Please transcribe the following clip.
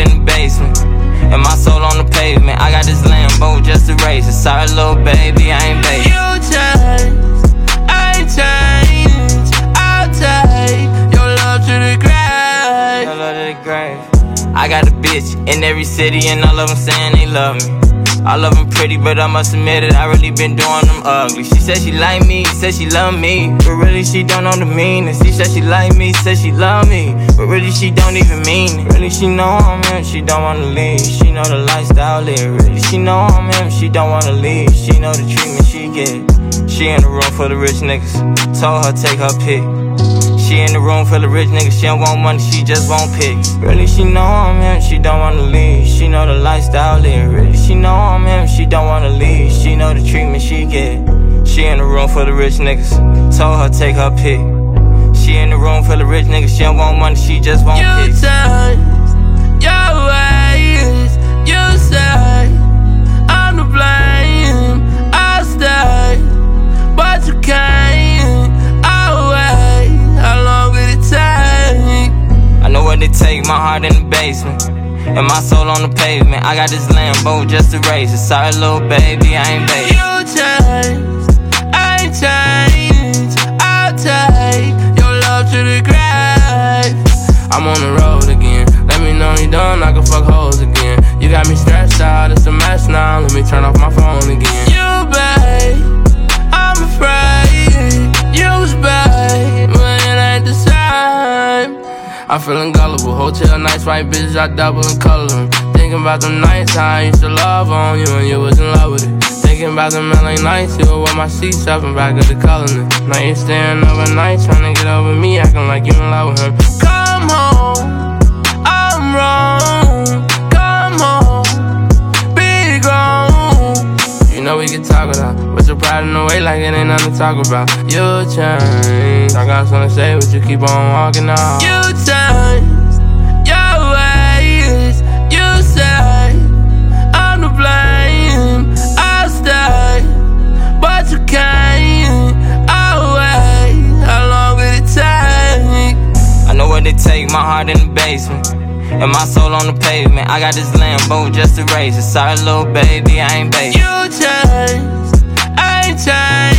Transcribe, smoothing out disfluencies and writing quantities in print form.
in the basement, and my soul on the pavement. I got this Lambo just to race it. Sorry, little baby, I ain't baby. You change, I ain't change. I'll take your love to the grave. Your love to the grave. I got a bitch in every city, and all of them saying they love me. All of them pretty, but I must admit it, I really been doing them ugly. She said she like me, said she love me, but really she don't know the meaning. She said she like me, said she love me, but really she don't even mean it. Really she know I'm him, she don't wanna leave. She know the lifestyle live. Really she know I'm him, she don't wanna leave. She know the treatment she get. She in the room full of rich niggas, told her take her pick. She in the room full of rich niggas, she don't want money, she just want pics. Really she know I'm him, she don't wanna leave. She know the lifestyle live. Really she know I'm him, she don't wanna leave. She know the treatment she get. She in the room full of rich niggas, told her take her pick. She in the room full of rich niggas, she don't want money, she just want pics. You change your ways, you say I'm to blame. I'll stay, but you can't. I know what it take, my heart in the basement, and my soul on the pavement. I got this Lambo just to race it. Sorry, little baby, I ain't baby. You change, I ain't change. I'll take your love to the grave. I'm on the road again. Let me know you done, I can fuck hoes again. You got me stressed out, it's a mess now. Let me turn off my phone again. You babe, I'm afraid. You's babe, but it ain't the same. I'm feeling gullible, hotel nights, white bitches, I double and color them. Thinking about them nights, how I used to love on you and you was in love with it. Thinking about them LA nights, you were with my seats up and back of the colony. Now you're staying overnight, trying to get over me, acting like you in love with him. Come home, I'm wrong. Come home, be grown. You know we can talk it out, but you're pride in the way like it ain't nothing to talk about. You change, I got something to say, but you keep on walking out. You change your ways, you say I'm to blame. I'll stay, but you can't. I'll wait, how long will it take? I know what it take, my heart in the basement, and my soul on the pavement. I got this Lambo just to race it. Sorry, little baby, I ain't baby. You change, I ain't change.